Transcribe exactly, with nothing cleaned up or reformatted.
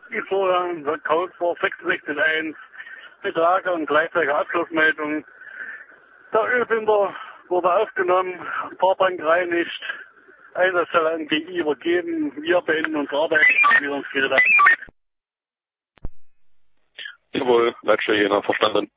Ich fuhr der Code vor sechs sechs eins mit Lager und gleichzeitiger Abschlussmeldung. Der Ölbinder wurde aufgenommen, Fahrbank reinigt, Einsatzstelle an G I übergeben, wir beenden unsere Arbeit wieder ins Friedland. Jawohl, Leitstelle Jena, verstanden.